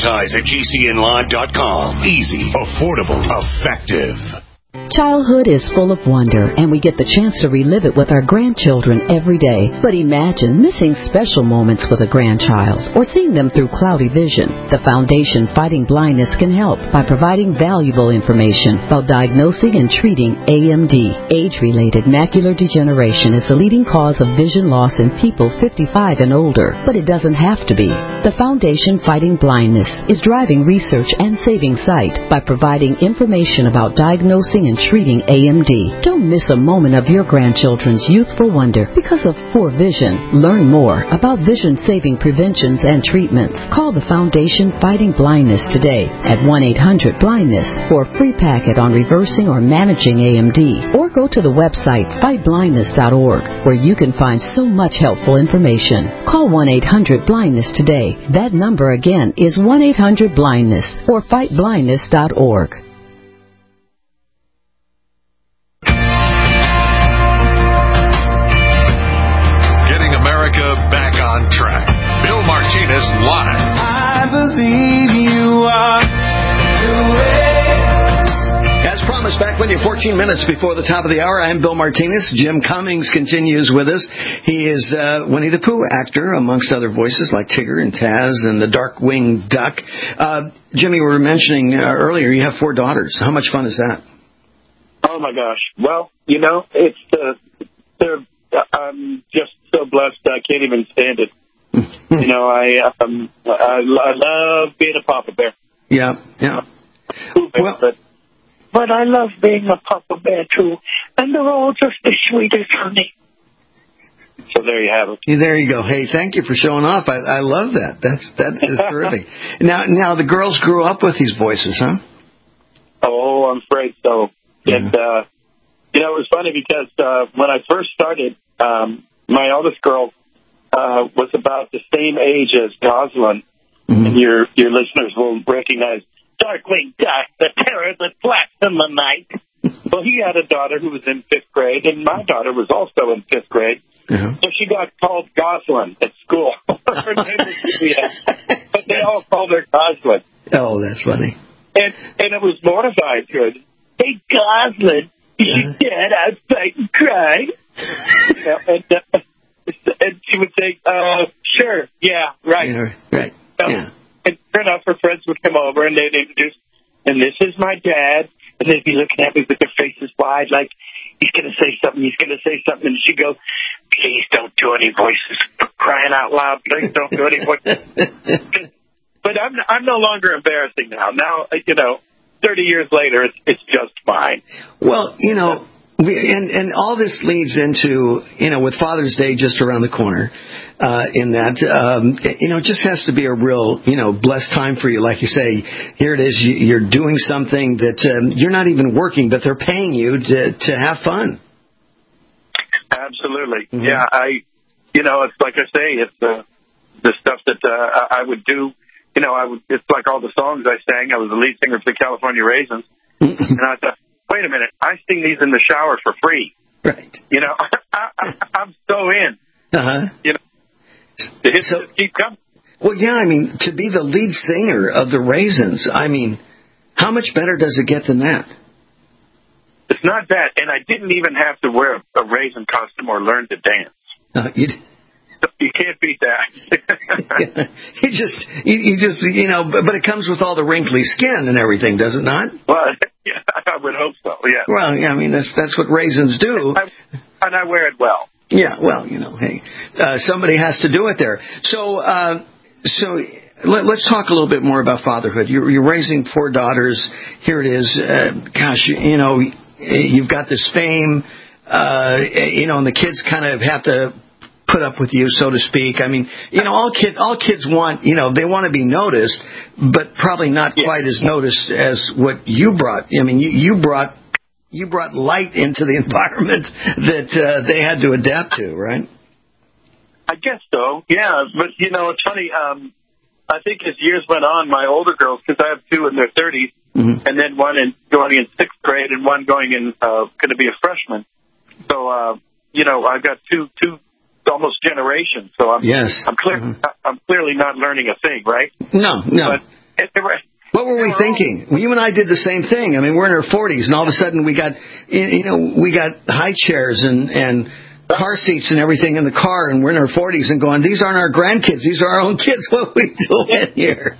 Advertise@gcnlive.com. Easy, affordable, effective. Childhood is full of wonder, and we get the chance to relive it with our grandchildren every day. But imagine missing special moments with a grandchild or seeing them through cloudy vision. The Foundation Fighting Blindness can help by providing valuable information about diagnosing and treating AMD. Age-related macular degeneration is the leading cause of vision loss in people 55 and older, but it doesn't have to be. The Foundation Fighting Blindness is driving research and saving sight by providing information about diagnosing and treating AMD. Don't miss a moment of your grandchildren's youthful wonder because of poor vision. Learn more about vision-saving preventions and treatments. Call the Foundation Fighting Blindness today at 1-800-BLINDNESS for a free packet on reversing or managing AMD. Or go to the website fightblindness.org, where you can find so much helpful information. Call 1-800-BLINDNESS today. That number again is 1-800-BLINDNESS or fightblindness.org. Back on track. Bill Martinez live. I believe you are the way. As promised, back with you 14 minutes before the top of the hour. I'm Bill Martinez. Jim Cummings continues with us. He is Winnie the Pooh actor, amongst other voices like Tigger and Taz and the Darkwing Duck. Jimmy, we were mentioning earlier, you have 4 daughters. How much fun is that? Oh, my gosh. Well, I'm just so blessed I can't even stand it. I love being a Papa Bear. Yeah. But I love being a Papa Bear, too. And they're all just the sweetest, honey. So there you have it. There you go. Hey, thank you for showing off. I love that. That is terrific. Now the girls grew up with these voices, huh? Oh, I'm afraid so. Yeah. And, it was funny because when I first started, my oldest girl was about the same age as Goslin. Mm-hmm. And your listeners will recognize Darkwing Duck, the terror that flaps in the night. Well, he had a daughter who was in 5th grade, and my daughter was also in 5th grade. Uh-huh. So she got called Goslin at school. Her name was Julia, but they all called her Goslin. Oh, that's funny. And it was mortifying to her. Hey, Goslin, is your dad outside and crying? And she would say, sure, yeah, right. Yeah, right. Yeah. And sure enough, her friends would come over and they'd introduce, and this is my dad. And they'd be looking at me with their faces wide, like, he's going to say something. And she'd go, please don't do any voices. For crying out loud, please don't do any voices. But I'm no longer embarrassing now. Now, 30 years later, it's just fine. Well, and all this leads into, with Father's Day just around the corner, it just has to be a real, blessed time for you. Like you say, here it is, you're doing something that you're not even working, but they're paying you to have fun. Absolutely. Mm-hmm. Yeah, it's like I say, it's the stuff that I would do. It's like all the songs I sang. I was the lead singer for the California Raisins. And I thought, wait a minute, I sing these in the shower for free. Right. I'm so in. Uh-huh. The hits just keep coming. Well, yeah, to be the lead singer of the Raisins, how much better does it get than that? It's not that, and I didn't even have to wear a raisin costume or learn to dance. You can't beat that. you just, but it comes with all the wrinkly skin and everything, does it not? Well, yeah, I would hope so, yeah. Well, yeah, that's what raisins do. And I wear it well. Yeah, well, hey, somebody has to do it there. So let's talk a little bit more about fatherhood. You're raising 4 daughters. Here it is. You've got this fame, and the kids kind of have to put up with you, so to speak. All kids want, they want to be noticed, but probably not quite as noticed as what you brought. You brought light into the environment that they had to adapt to, right? I guess so, yeah. But, it's funny. I think as years went on, my older girls, because I have 2 in their 30s, mm-hmm. and then one going in 6th grade and one going in, going to be a freshman. So, I've got two almost generations. So I'm clearly not learning a thing, right? No. But what were we thinking? You and I did the same thing. We're in our 40s, and all of a sudden we got high chairs and car seats and everything in the car, and we're in our 40s and going, these aren't our grandkids, these are our own kids. What are we doing here?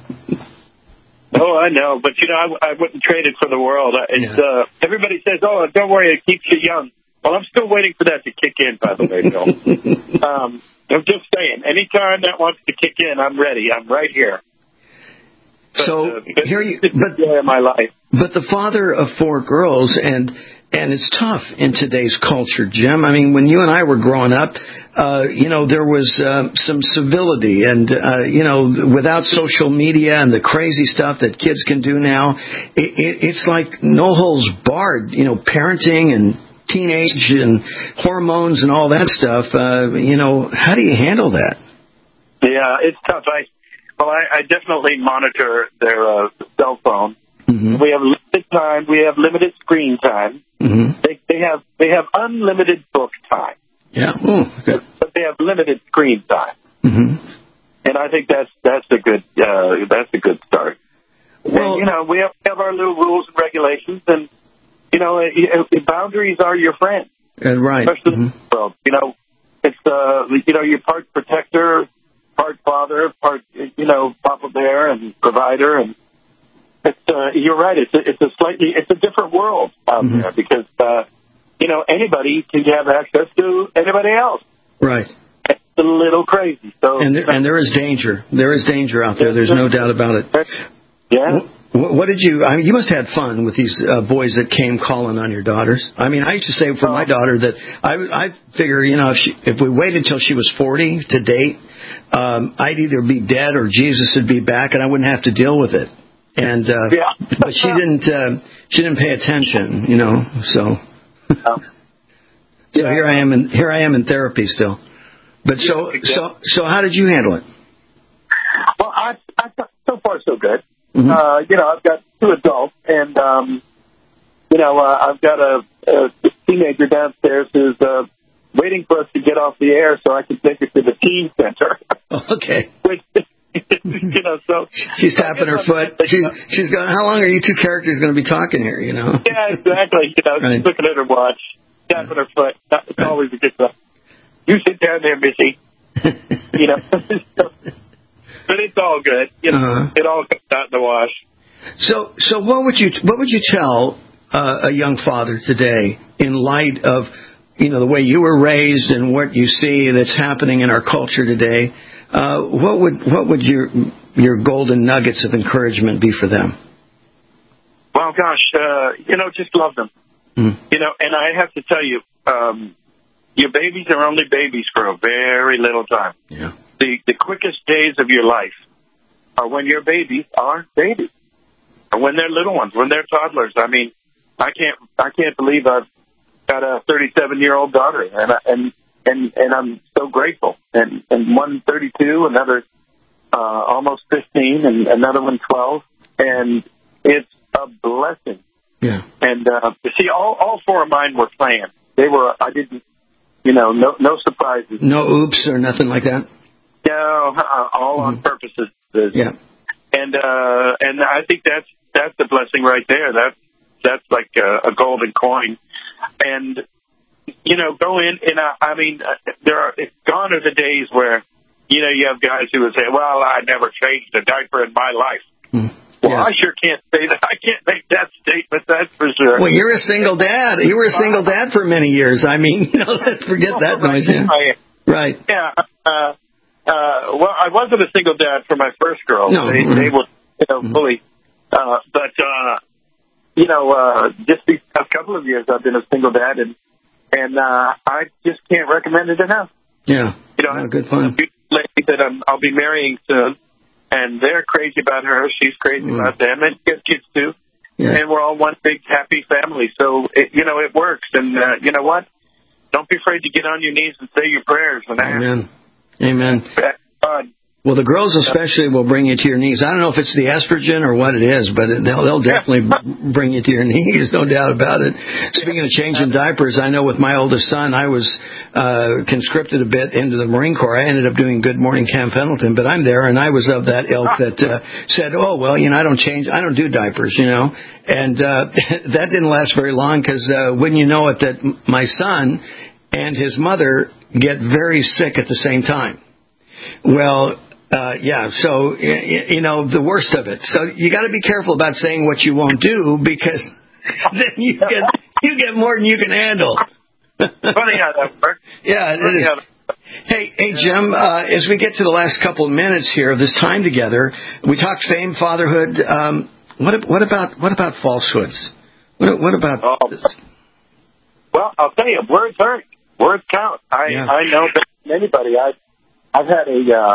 Oh, I know, but I wouldn't trade it for the world. Everybody says, "Oh, don't worry, it keeps you young." Well, I'm still waiting for that to kick in, by the way, Bill. I'm just saying, anytime that wants to kick in, I'm ready. I'm right here. But, so here you, my life. But the father of 4 girls, and it's tough in today's culture, Jim. When you and I were growing up, there was some civility, and without social media and the crazy stuff that kids can do now, it's like no holds barred. Parenting and teenage and hormones and all that stuff. How do you handle that? Yeah, it's tough. I definitely monitor their cell phone. Mm-hmm. We have limited time. We have limited screen time. Mm-hmm. They have unlimited book time. Yeah, okay. But they have limited screen time. Mm-hmm. And I think that's a good start. Well, and, we have our little rules and regulations, and boundaries are your friend. Right. Especially in the world. It's you're part protector, part father, part Papa Bear and provider, and it's you're right. It's a different world out mm-hmm. there because anybody can have access to anybody else. Right. It's a little crazy. So and there is danger. There is danger out there. There's no doubt about it. Yeah. What did you? You must have had fun with these boys that came calling on your daughters. I used to say for my daughter that I figure if we waited till she was 40 to date, I'd either be dead or Jesus would be back, and I wouldn't have to deal with it. And but she didn't pay attention, So so here I am in therapy still. But so how did you handle it? Well, I so far so good. Mm-hmm. I've got 2 adults, and I've got a teenager downstairs who's waiting for us to get off the air so I can take her to the teen center. Okay. Which, so she's tapping her foot. She's going, how long are you 2 characters going to be talking here? Yeah, exactly. Right. She's looking at her watch, tapping her foot. It's always a good stuff. You sit down there, Missy. But it's all good. It all comes out in the wash. So what would you tell a young father today in light of the way you were raised and what you see that's happening in our culture today? What would your golden nuggets of encouragement be for them? Well, gosh, just love them. And I have to tell you, your babies are only babies for a very little time. Yeah. The quickest days of your life are when your babies are babies, or when they're little ones, when they're toddlers. I mean, I can't believe I've got a 37-year-old daughter, and I'm so grateful. And one 32, another almost 15, and another one 12, and it's a blessing. Yeah. And you see, all four of mine were planned. I didn't, no surprises. No oops or nothing like that? No, all on purposes. Yeah. And I think that's the blessing right there. That's like a golden coin. And, go in, and I mean, gone are the days where, you have guys who would say, well, I never changed a diaper in my life. Well, yes. I sure can't say that. I can't make that statement, that's for sure. Well, you're a single dad. You were a single dad for many years. I mean, forget that noise. Yeah. Right. Yeah. Well, I wasn't a single dad for my first girl. No. They were, fully. But just these past couple of years, I've been a single dad, and I just can't recommend it enough. Yeah. Good fun. A lady that I'll be marrying soon. And they're crazy about her. She's crazy about them. And kids too. Yeah. And we're all one big happy family. So, it works. And you know what? Don't be afraid to get on your knees and say your prayers. Amen. Amen. God. Well, the girls especially will bring you to your knees. I don't know if it's the estrogen or what it is, but they'll definitely bring you to your knees, no doubt about it. Speaking of changing diapers, I know with my oldest son, I was conscripted a bit into the Marine Corps. I ended up doing Good Morning Camp Pendleton, but I'm there, and I was of that ilk that said, oh, well, I don't do diapers, And that didn't last very long because wouldn't you know it, that my son and his mother get very sick at the same time. Well, so, the worst of it. So you got to be careful about saying what you won't do, because then you get more than you can handle. Funny how that works. Yeah, it is. Hey, Jim, as we get to the last couple of minutes here of this time together, we talked fame, fatherhood. What about falsehoods? What about this? Well, I'll tell you, words hurt. Words count. I know better than anybody. I've had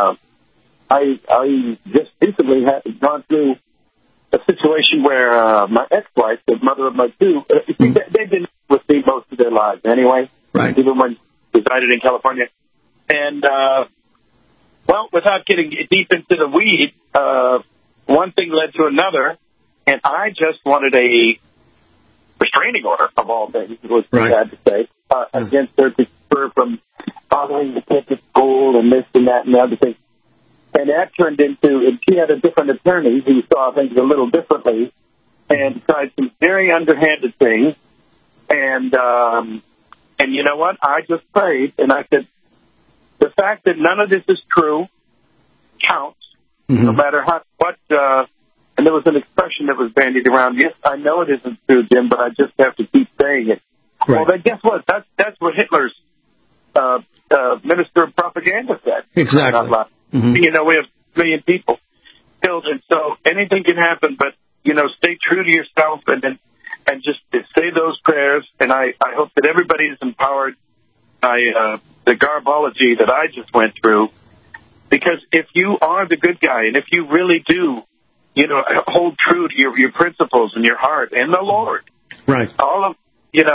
I just recently had gone through a situation where my ex-wife, the mother of my two, they've been with me most of their lives anyway, right. Even when we resided in California. And, without getting deep into the weeds, one thing led to another, and I just wanted a restraining order, of all things, it was sad to say, against her to keep her from following the kids at school and this and that and the other thing. And that turned into, and she had a different attorney who saw things a little differently and tried some very underhanded things. And you know what? I just prayed, and I said, the fact that none of this is true counts, no matter what. And there was an expression that was bandied around. Yes, I know it isn't true, Jim, but I just have to keep saying it. Right. Well, then guess what? That's what Hitler's minister of propaganda said. Exactly. We have a million people killed, and so anything can happen. But stay true to yourself, and just say those prayers. And I hope that everybody is empowered by the garbology that I just went through. Because if you are the good guy, and if you really do, hold true to your principles and your heart and the Lord, right? All of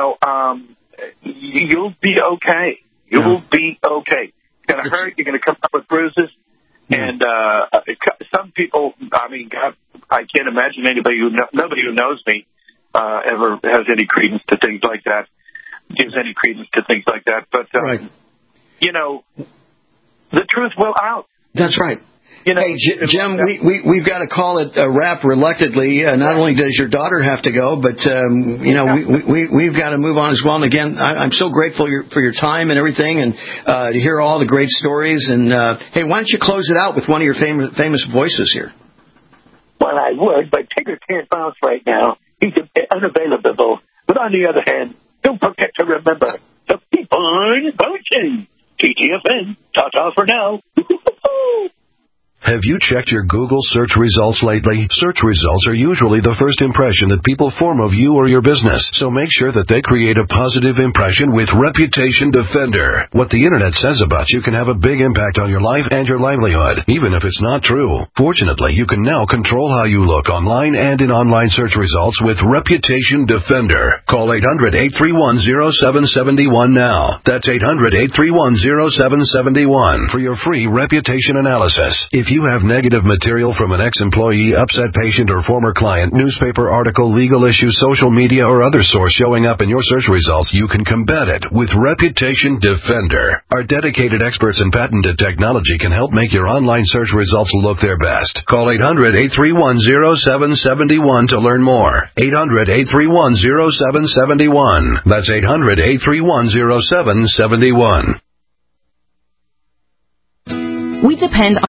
you'll be okay. You will be okay. It's going to hurt. You're going to come up with bruises. And some people, God, I can't imagine nobody who knows me ever has any credence to things like that, gives any credence to things like that. But, the truth will out. That's right. Hey, Jim, we've got to call it a wrap reluctantly. Not only does your daughter have to go, but, we've got to move on as well. And again, I'm so grateful for your time and everything, and to hear all the great stories. And, hey, why don't you close it out with one of your famous voices here? Well, I would, but Tigger can't bounce right now. He's unavailable. But on the other hand, don't forget to remember to keep on bouncing. TTFN. Ta-ta for now. Have you checked your Google search results lately? Search results are usually the first impression that people form of you or your business, so make sure that they create a positive impression with Reputation Defender. What the internet says about you can have a big impact on your life and your livelihood, even if it's not true. Fortunately, you can now control how you look online and in online search results with Reputation Defender. Call 800-831-0771 now. That's 800-831-0771 for your free reputation analysis. If you have negative material from an ex-employee, upset patient, or former client, newspaper article, legal issue, social media, or other source showing up in your search results, you can combat it with Reputation Defender. Our dedicated experts in patented technology can help make your online search results look their best. Call 800-831-0771 to learn more. 800-831-0771. That's 800-831-0771. We depend on